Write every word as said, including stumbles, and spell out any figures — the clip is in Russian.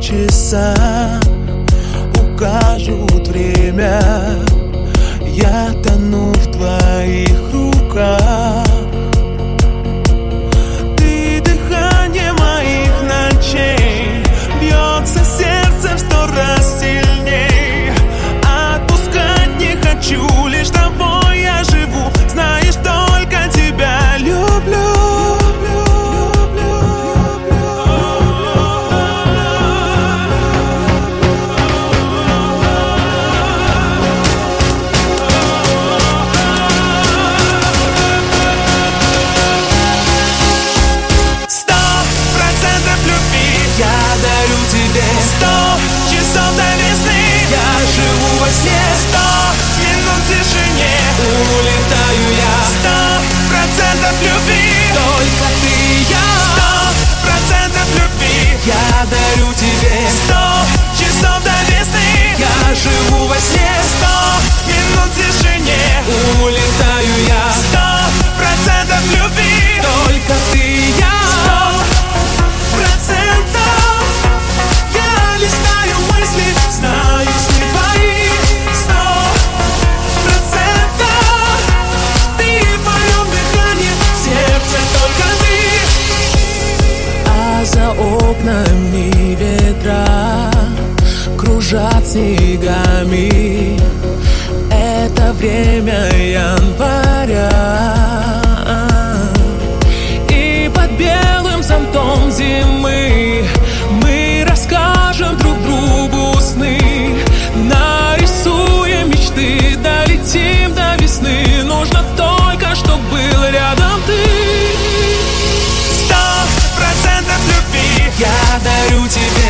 часах укажут время. Я тону в твоих руках. Ты дыхание моих ночей, бьется сердце в сто раз сильней. Отпускать не хочу, лишь тобой я живу. Знаешь, только тебя люблю. Сто часов до весны я живу во сне. Сто минут в тишине улетаю я. Сто процентов любви, только ты и я. Сто процентов любви я дарю тебе. Сто часов до весны я живу во сне. Сто минут в тишине улетаю я. Сто процентов любви, только ты и я. Сто процентов. Листаю мысли, знаю сны твои. Сто процентов ты в моем дыхании, в сердце только ты. А за окнами ветра кружат снегами. Это время января, и под белым зонтом зимы мы расскажем друг другу сны, нарисуем мечты, долетим до весны. Нужно только, чтоб был рядом ты. Сто процентов любви я дарю тебе.